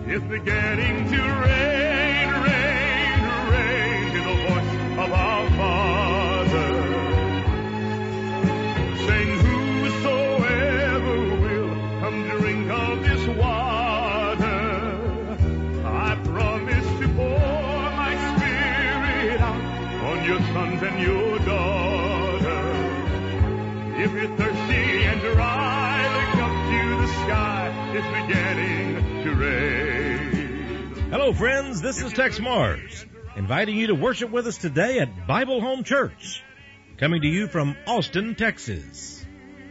It's beginning to rain, rain, rain. Hear the voice of our Father saying, whosoever will come drink of this water, I promise to pour my Spirit out on your sons and your daughters. If you're thirsty and dry, look up to the sky. It's beginning to rain. Hello, friends. This is Tex Mars, inviting you to worship with us today at Bible Home Church, coming to you from Austin, Texas.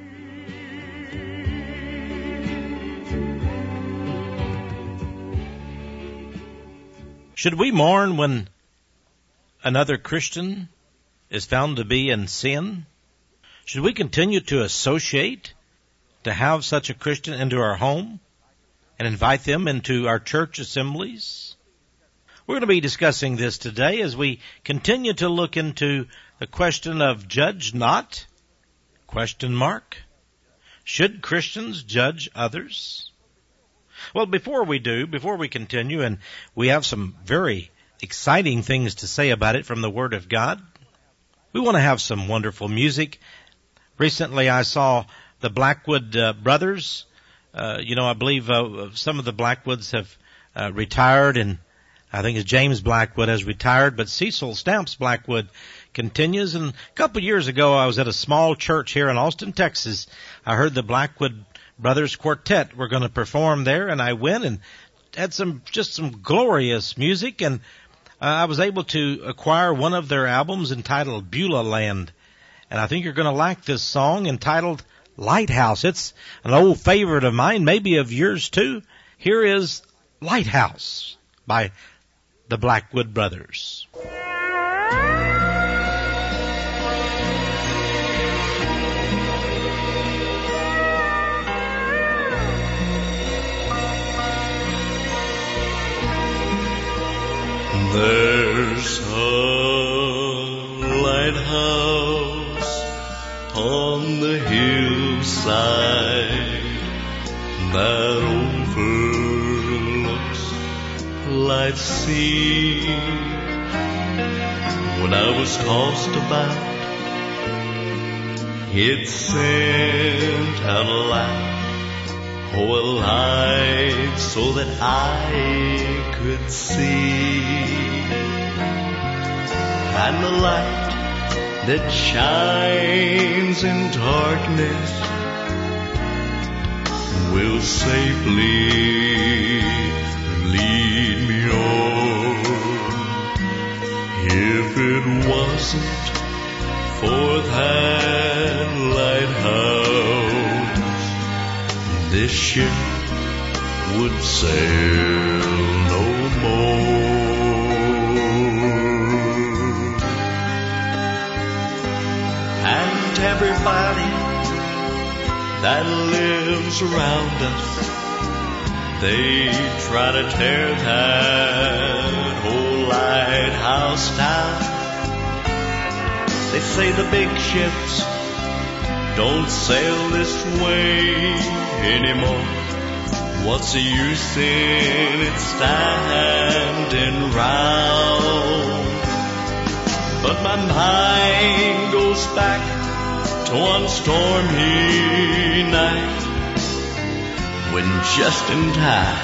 Should we mourn when another Christian is found to be in sin? Should we continue to associate, to have such a Christian into our home and invite them into our church assemblies? We're going to be discussing this today as we continue to look into the question of judge not, ? Should Christians judge others? Well, before we continue, and we have some very exciting things to say about it from the Word of God, we want to have some wonderful music. Recently I saw the Blackwood brothers. I believe some of the Blackwoods have retired, and I think it's James Blackwood has retired, but Cecil Stamps Blackwood continues. And a couple of years ago, I was at a small church here in Austin, Texas. I heard the Blackwood Brothers Quartet were going to perform there, and I went and had some glorious music, and I was able to acquire one of their albums entitled Beulah Land. And I think you're going to like this song entitled Lighthouse. It's an old favorite of mine, maybe of yours too. Here is Lighthouse by the Blackwood Brothers. There's a lighthouse on the hillside that overlooks life's sea. When I was tossed about, it sent out a light, a light so that I could see. And the light that shines in darkness will safely lead me on. If it wasn't for that lighthouse, this ship would sail no more. And everybody that lives around us, they try to tear that whole lighthouse down. They say the big ships don't sail this way anymore. What's the use in it standing round? But my mind goes back to one stormy night, when just in time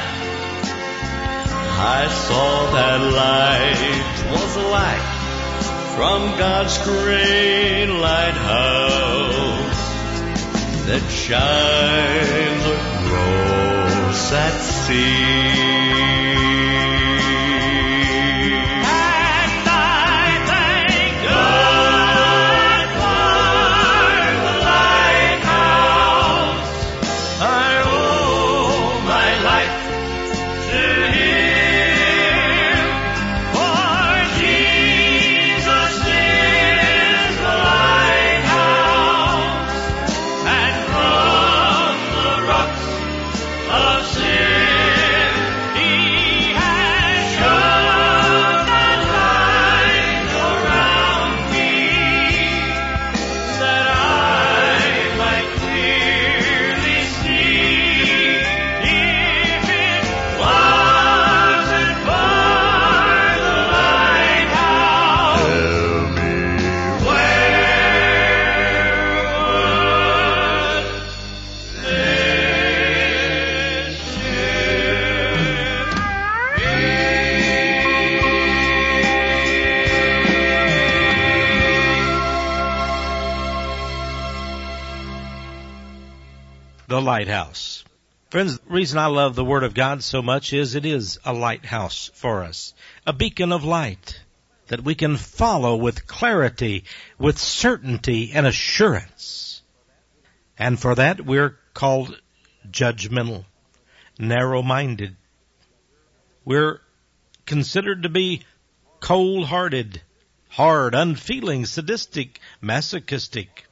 I saw that light. 'Twas a light from God's great lighthouse that shines across that sea. Of sin, he lighthouse. Friends, the reason I love the Word of God so much is it is a lighthouse for us, a beacon of light that we can follow with clarity, with certainty and assurance. And for that we're called judgmental, narrow-minded. We're considered to be cold-hearted, hard, unfeeling, sadistic, masochistic,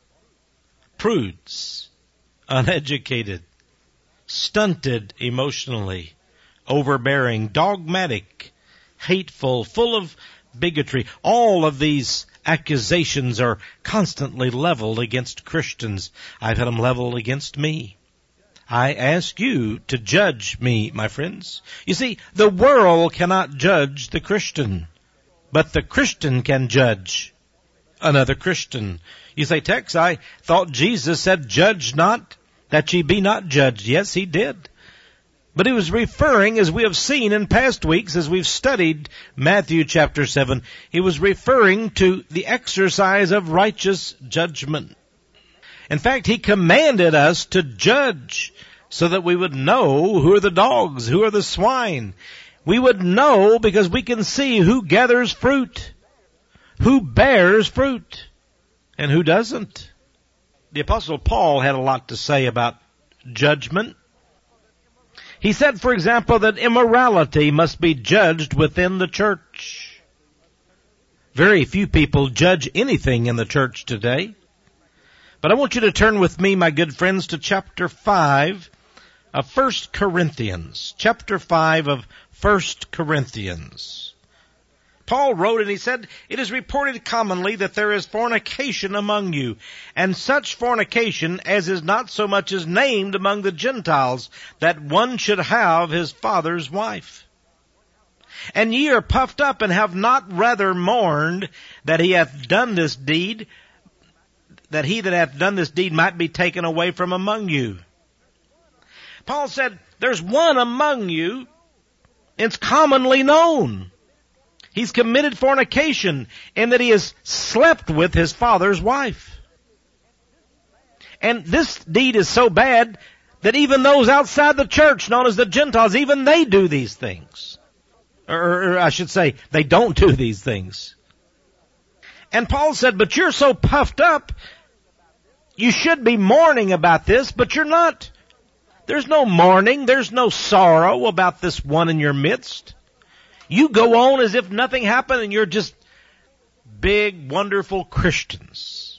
prudes, uneducated, stunted emotionally, overbearing, dogmatic, hateful, full of bigotry. All of these accusations are constantly leveled against Christians. I've had them leveled against me. I ask you to judge me, my friends. You see, the world cannot judge the Christian, but the Christian can judge another Christian. You say, Tex, I thought Jesus said, judge not, that ye be not judged. Yes, he did. But he was referring, as we have seen in past weeks, as we've studied Matthew chapter 7, he was referring to the exercise of righteous judgment. In fact, he commanded us to judge so that we would know who are the dogs, who are the swine. We would know because we can see who gathers fruit, who bears fruit, and who doesn't. The Apostle Paul had a lot to say about judgment. He said, for example, that immorality must be judged within the church. Very few people judge anything in the church today. But I want you to turn with me, my good friends, to chapter 5 of 1 Corinthians. Chapter 5 of 1 Corinthians. Paul wrote and he said, it is reported commonly that there is fornication among you, and such fornication as is not so much as named among the Gentiles, that one should have his father's wife. And ye are puffed up, and have not rather mourned that he hath done this deed, that he that hath done this deed might be taken away from among you. Paul said, there's one among you, it's commonly known. He's committed fornication in that he has slept with his father's wife. And this deed is so bad that even those outside the church, known as the Gentiles, even they do these things. Or I should say, they don't do these things. And Paul said, but you're so puffed up, you should be mourning about this, but you're not. There's no mourning, there's no sorrow about this one in your midst. You go on as if nothing happened and you're just big, wonderful Christians.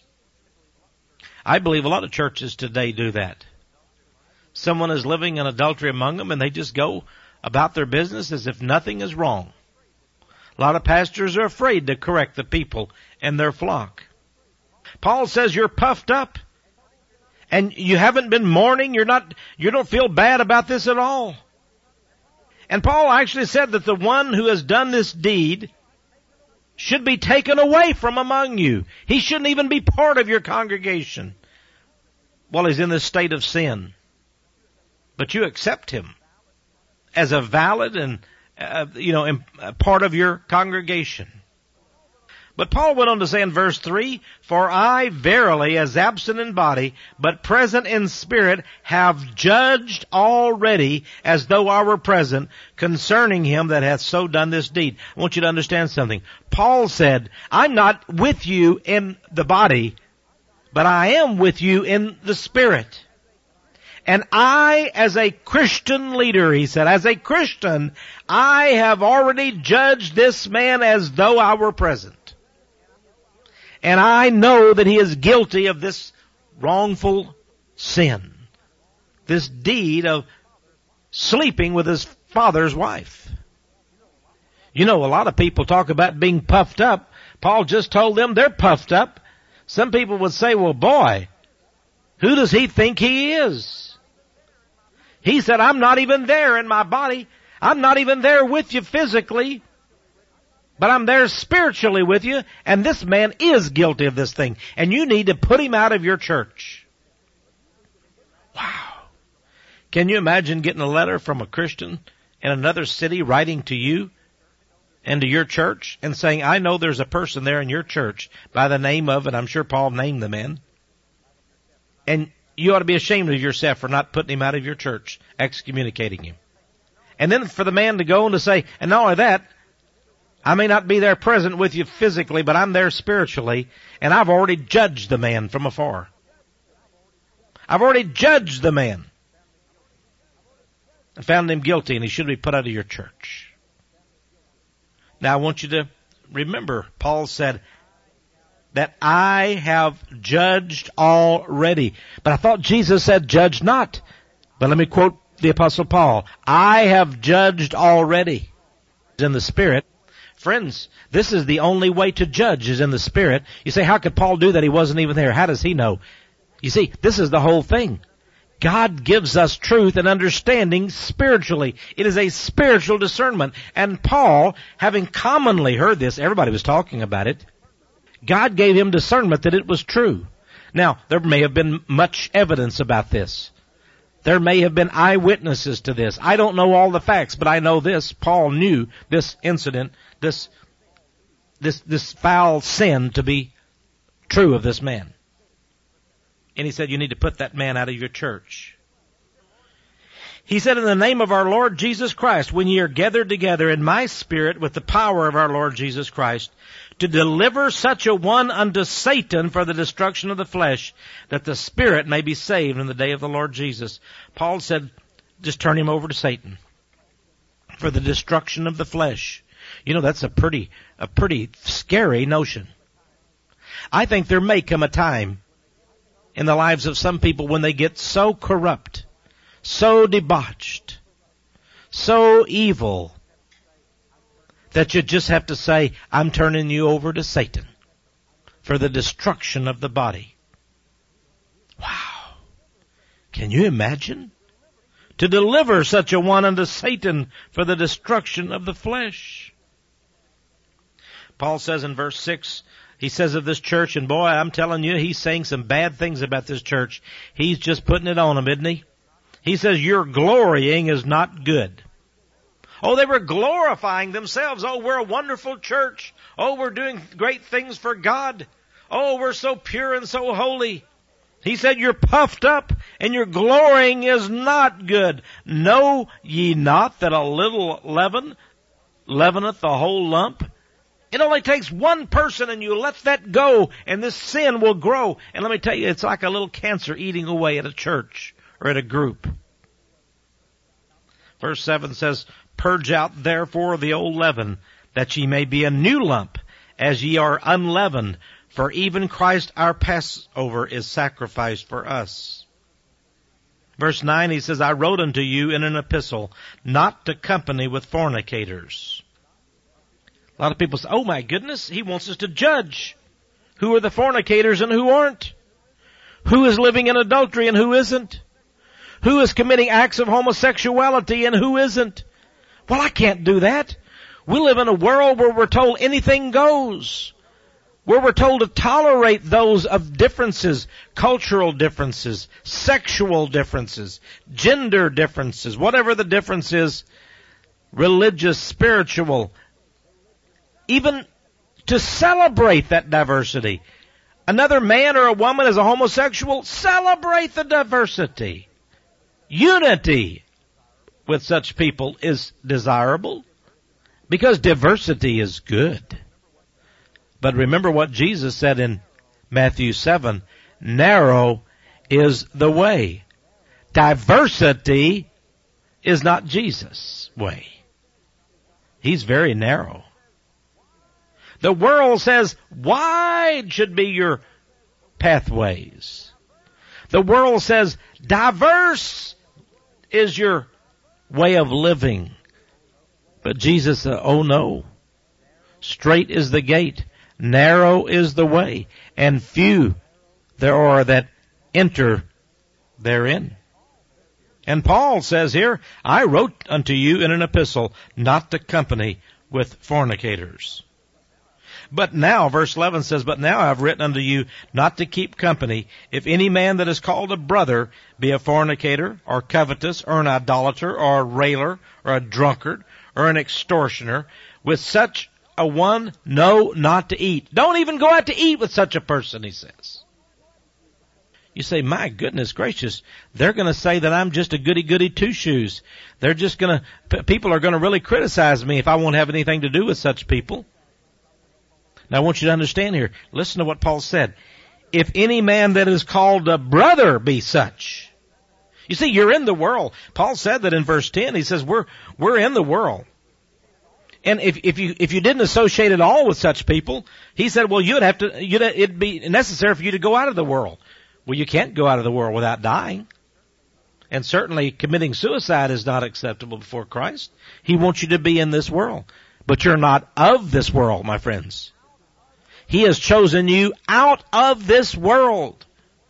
I believe a lot of churches today do that. Someone is living in adultery among them and they just go about their business as if nothing is wrong. A lot of pastors are afraid to correct the people in their flock. Paul says you're puffed up and you haven't been mourning. You don't feel bad about this at all. And Paul actually said that the one who has done this deed should be taken away from among you. He shouldn't even be part of your congregation while he's in this state of sin. But you accept him as a valid and, part of your congregation. But Paul went on to say in verse 3, for I verily, as absent in body, but present in spirit, have judged already, as though I were present, concerning him that hath so done this deed. I want you to understand something. Paul said, I'm not with you in the body, but I am with you in the spirit. And I, as a Christian leader, he said, as a Christian, I have already judged this man as though I were present. And I know that he is guilty of this wrongful sin, this deed of sleeping with his father's wife. You know, a lot of people talk about being puffed up. Paul just told them they're puffed up. Some people would say, well, boy, who does he think he is? He said, I'm not even there in my body. I'm not even there with you physically. But I'm there spiritually with you, and this man is guilty of this thing. And you need to put him out of your church. Wow. Can you imagine getting a letter from a Christian in another city writing to you and to your church and saying, I know there's a person there in your church by the name of, and I'm sure Paul named the man, and you ought to be ashamed of yourself for not putting him out of your church, excommunicating him. And then for the man to go and to say, and not only that, I may not be there present with you physically, but I'm there spiritually, and I've already judged the man from afar. I've already judged the man and found him guilty, and he should be put out of your church. Now I want you to remember, Paul said that I have judged already. But I thought Jesus said, judge not. But let me quote the Apostle Paul. I have judged already. In the Spirit. Friends, this is the only way to judge, is in the Spirit. You say, how could Paul do that? He wasn't even there. How does he know? You see, this is the whole thing. God gives us truth and understanding spiritually. It is a spiritual discernment. And Paul, having commonly heard this, everybody was talking about it, God gave him discernment that it was true. Now, there may have been much evidence about this. There may have been eyewitnesses to this. I don't know all the facts, but I know this. Paul knew this incident, this foul sin to be true of this man. And he said, you need to put that man out of your church. He said, in the name of our Lord Jesus Christ, when ye are gathered together in my spirit with the power of our Lord Jesus Christ, to deliver such a one unto Satan for the destruction of the flesh, that the spirit may be saved in the day of the Lord Jesus. Paul said, just turn him over to Satan for the destruction of the flesh. You know, that's a pretty scary notion. I think there may come a time in the lives of some people when they get so corrupt, so debauched, so evil, that you just have to say, I'm turning you over to Satan for the destruction of the body. Wow. Can you imagine? To deliver such a one unto Satan for the destruction of the flesh. Paul says in verse 6, he says of this church, and boy, I'm telling you, he's saying some bad things about this church. He's just putting it on them, isn't he? He says, your glorying is not good. Oh, they were glorifying themselves. Oh, we're a wonderful church. Oh, we're doing great things for God. Oh, we're so pure and so holy. He said, you're puffed up and your glorying is not good. Know ye not that a little leaven leaveneth the whole lump? It only takes one person and you let that go and this sin will grow. And let me tell you, it's like a little cancer eating away at a church or at a group. Verse 7 says, purge out therefore the old leaven, that ye may be a new lump, as ye are unleavened. For even Christ our Passover is sacrificed for us. Verse 9, he says, I wrote unto you in an epistle, not to company with fornicators. A lot of people say, oh my goodness, he wants us to judge who are the fornicators and who aren't. Who is living in adultery and who isn't. Who is committing acts of homosexuality and who isn't. Well, I can't do that. We live in a world where we're told anything goes. Where we're told to tolerate those of differences, cultural differences, sexual differences, gender differences, whatever the difference is, religious, spiritual, even to celebrate that diversity. Another man or a woman is a homosexual, celebrate the diversity. Unity with such people is desirable because diversity is good. But remember what Jesus said in Matthew 7, narrow is the way. Diversity is not Jesus' way. He's very narrow. The world says wide should be your pathways. The world says diverse is your way of living. But Jesus said, oh no. Straight is the gate. Narrow is the way. And few there are that enter therein. And Paul says here, I wrote unto you in an epistle not to company with fornicators. But now, verse 11 says, but now I've written unto you not to keep company, if any man that is called a brother be a fornicator, or covetous, or an idolater, or a railer, or a drunkard, or an extortioner. With such a one, no, not to eat. Don't even go out to eat with such a person, he says. You say, my goodness gracious, they're going to say that I'm just a goody-goody two-shoes. They're just going to, people are going to really criticize me if I won't have anything to do with such people. Now I want you to understand here, listen to what Paul said. If any man that is called a brother be such. You see, you're in the world. Paul said that in verse 10. He says, we're in the world. And if you didn't associate at all with such people, he said, well, it'd be necessary for you to go out of the world. Well, you can't go out of the world without dying. And certainly committing suicide is not acceptable before Christ. He wants you to be in this world. But you're not of this world, my friends. He has chosen you out of this world.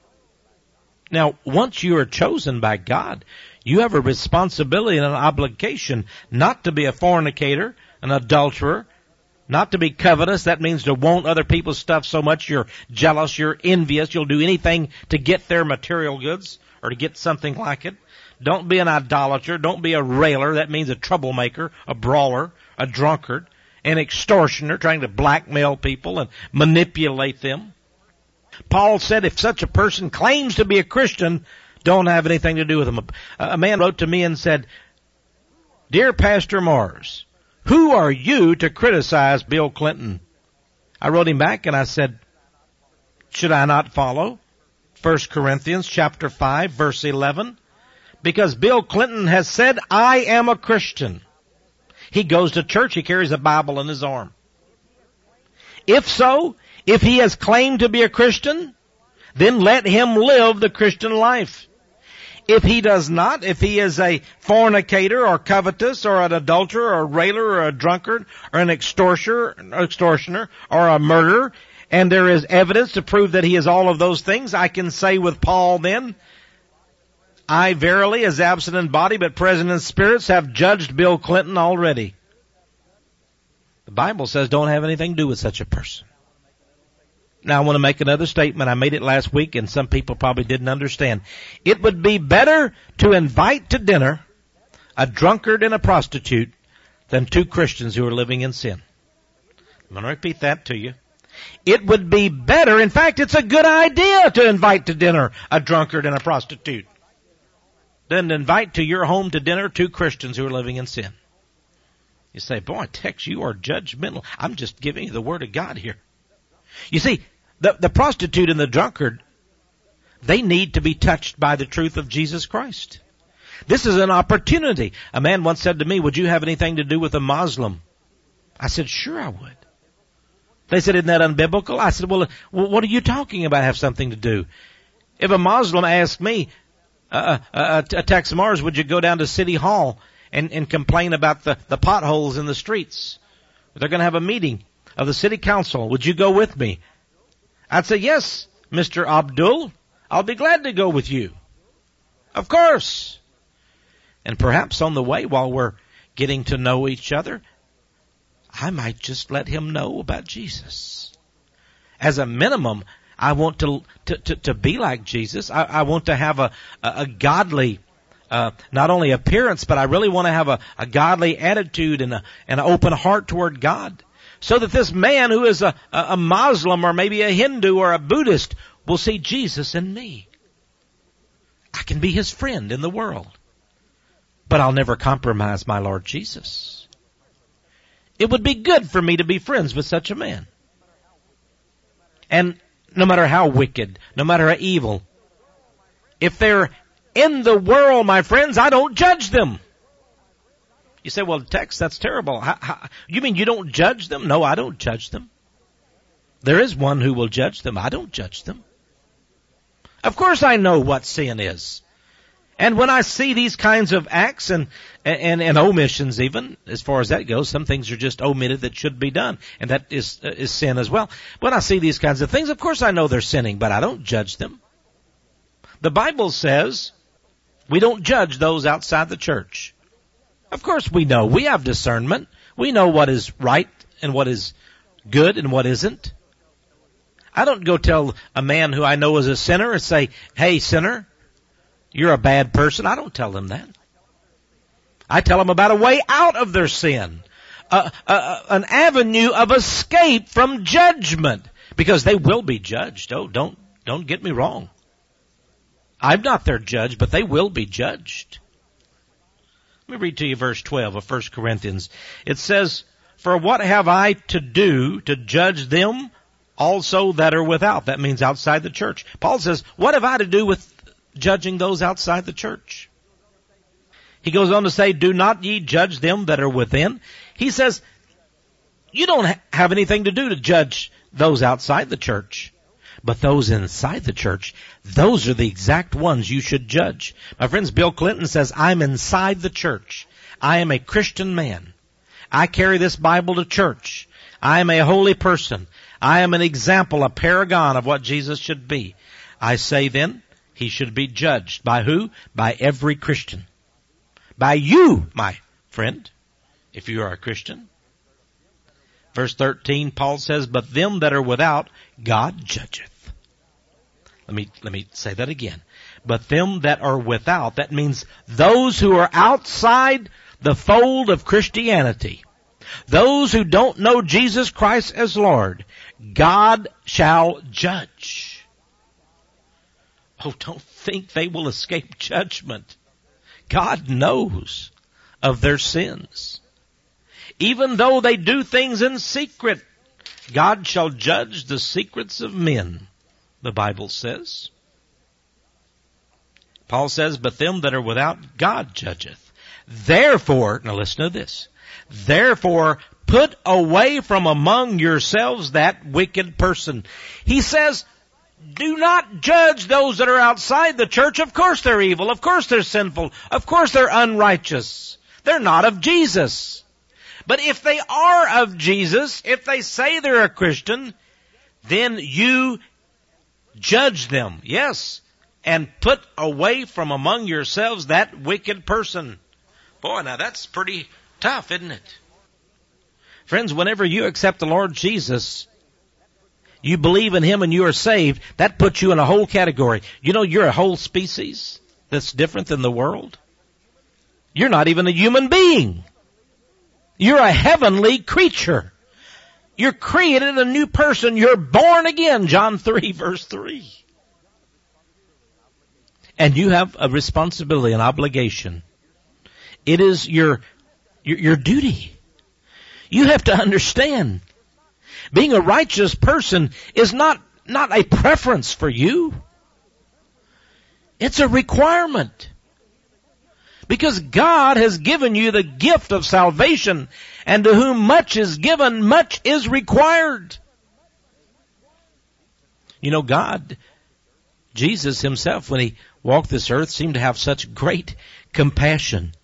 Now, once you are chosen by God, you have a responsibility and an obligation not to be a fornicator, an adulterer, not to be covetous. That means to want other people's stuff so much you're jealous, you're envious, you'll do anything to get their material goods or to get something like it. Don't be an idolater. Don't be a railer. That means a troublemaker, a brawler, a drunkard, an extortioner trying to blackmail people and manipulate them. Paul said if such a person claims to be a Christian, don't have anything to do with them. A man wrote to me and said, Dear Pastor Mars, who are you to criticize Bill Clinton? I wrote him back and I said, should I not follow 1 Corinthians chapter 5 verse 11? Because Bill Clinton has said, I am a Christian. He goes to church, he carries a Bible in his arm. If so, if he has claimed to be a Christian, then let him live the Christian life. If he does not, if he is a fornicator or covetous or an adulterer or a railer or a drunkard or an extortioner or a murderer, and there is evidence to prove that he is all of those things, I can say with Paul then, I verily, as absent in body but present in spirits, have judged Bill Clinton already. The Bible says don't have anything to do with such a person. Now I want to make another statement. I made it last week and some people probably didn't understand. It would be better to invite to dinner a drunkard and a prostitute than two Christians who are living in sin. I'm going to repeat that to you. It would be better, in fact, it's a good idea to invite to dinner a drunkard and a prostitute than to invite to your home to dinner two Christians who are living in sin. You say, boy, Tex, you are judgmental. I'm just giving you the Word of God here. You see, the prostitute and the drunkard, they need to be touched by the truth of Jesus Christ. This is an opportunity. A man once said to me, would you have anything to do with a Muslim? I said, sure I would. They said, isn't that unbiblical? I said, well, what are you talking about have something to do? If a Muslim asked me, Tex Mars, would you go down to City Hall and complain about the potholes in the streets? They're going to have a meeting of the city council. Would you go with me? I'd say, yes, Mr. Abdul, I'll be glad to go with you. Of course. And perhaps on the way, while we're getting to know each other, I might just let him know about Jesus. As a minimum, I want to be like Jesus. I want to have a godly, not only appearance, but I really want to have a godly attitude and an open heart toward God. So that this man who is a Muslim or maybe a Hindu or a Buddhist will see Jesus in me. I can be his friend in the world. But I'll never compromise my Lord Jesus. It would be good for me to be friends with such a man. And no matter how wicked, no matter how evil, if they're in the world, my friends, I don't judge them. You say, well, Tex, that's terrible. You mean you don't judge them? No, I don't judge them. There is one who will judge them. I don't judge them. Of course I know what sin is. And when I see these kinds of acts and omissions even, as far as that goes, some things are just omitted that should be done. And that is sin as well. When I see these kinds of things, of course I know they're sinning, but I don't judge them. The Bible says we don't judge those outside the church. Of course we know. We have discernment. We know what is right and what is good and what isn't. I don't go tell a man who I know is a sinner and say, hey, sinner, you're a bad person. I don't tell them that. I tell them about a way out of their sin, an avenue of escape from judgment, because they will be judged. Oh, don't get me wrong. I'm not their judge, but they will be judged. Let me read to you verse 12 of 1 Corinthians. It says, "For what have I to do to judge them also that are without?" That means outside the church. Paul says, what have I to do with judging those outside the church? He goes on to say, "Do not ye judge them that are within?" He says, you don't have anything to do to judge those outside the church. But those inside the church, those are the exact ones you should judge. My friends, Bill Clinton says, I'm inside the church. I am a Christian man. I carry this Bible to church. I am a holy person. I am an example, a paragon of what Jesus should be. I say then, he should be judged. By who? By every Christian. By you, my friend, if you are a Christian. Verse 13, Paul says, "But them that are without, God judgeth." Let me say that again. But them that are without, that means those who are outside the fold of Christianity, those who don't know Jesus Christ as Lord, God shall judge. Oh, don't think they will escape judgment. God knows of their sins. Even though they do things in secret, God shall judge the secrets of men, the Bible says. Paul says, "But them that are without, God judgeth. Therefore," now listen to this, "therefore put away from among yourselves that wicked person." He says, do not judge those that are outside the church. Of course they're evil. Of course they're sinful. Of course they're unrighteous. They're not of Jesus. But if they are of Jesus, if they say they're a Christian, then you judge them. Yes. And put away from among yourselves that wicked person. Boy, now that's pretty tough, isn't it? Friends, whenever you accept the Lord Jesus, you believe in Him and you are saved, that puts you in a whole category. You know, you're a whole species that's different than the world. You're not even a human being. You're a heavenly creature. You're created a new person. You're born again, John 3, verse 3. And you have a responsibility, an obligation. It is your duty. You have to understand, being a righteous person is not a preference for you. It's a requirement. Because God has given you the gift of salvation, and to whom much is given, much is required. You know, God, Jesus Himself, when He walked this earth, seemed to have such great compassion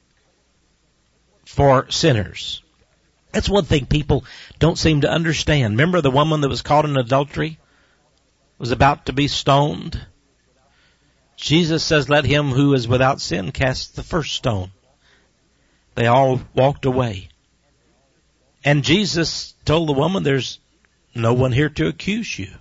for sinners. That's one thing people don't seem to understand. Remember the woman that was caught in adultery? Was about to be stoned? Jesus says, "Let him who is without sin cast the first stone." They all walked away. And Jesus told the woman, "There's no one here to accuse you."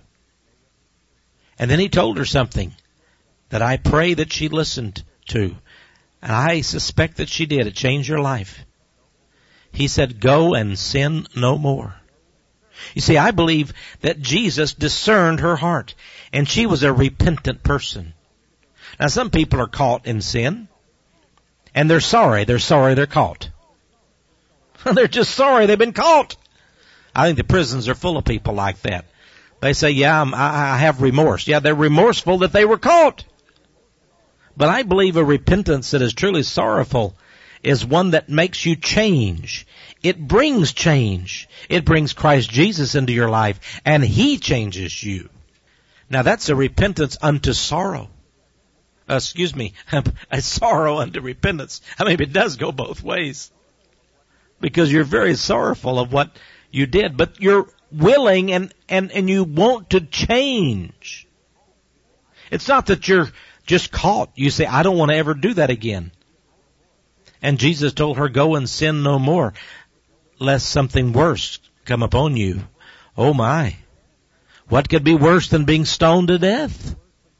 And then He told her something that I pray that she listened to. And I suspect that she did. It changed her life. He said, "Go and sin no more." You see, I believe that Jesus discerned her heart, and she was a repentant person. Now, some people are caught in sin, and they're sorry. They're sorry they're caught. They're just sorry they've been caught. I think the prisons are full of people like that. They say, "Yeah, I have remorse." Yeah, they're remorseful that they were caught. But I believe a repentance that is truly sorrowful is one that makes you change. It brings change. It brings Christ Jesus into your life, and He changes you. Now, that's a repentance unto sorrow. A sorrow unto repentance. I mean, it does go both ways. Because you're very sorrowful of what you did, but you're willing and you want to change. It's not that you're just caught. You say, "I don't want to ever do that again." And Jesus told her, "Go and sin no more, lest something worse come upon you." Oh my. What could be worse than being stoned to death?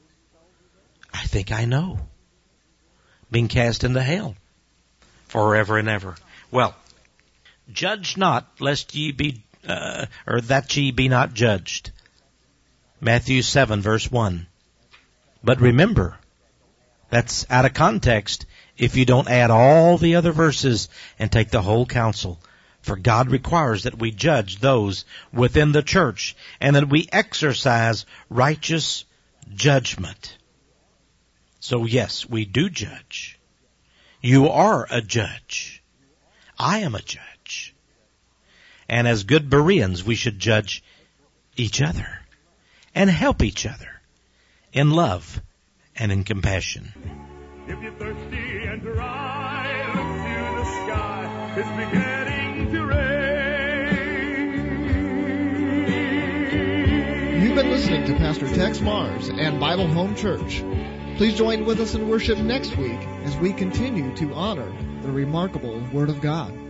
I think I know. Being cast into hell forever and ever. Well, judge not, lest ye be, or that ye be not judged. Matthew 7, verse 1. But remember That's out of context if you don't add all the other verses and take the whole counsel. For God requires that we judge those within the church and that we exercise righteous judgment. So yes, we do judge. You are a judge. I am a judge. And as good Bereans, we should judge each other and help each other in love and in compassion. If you're thirsty and dry, look to the sky. It's beginning to rain. You've been listening to Pastor Tex Mars and Bible Home Church. Please join with us in worship next week as we continue to honor the remarkable Word of God.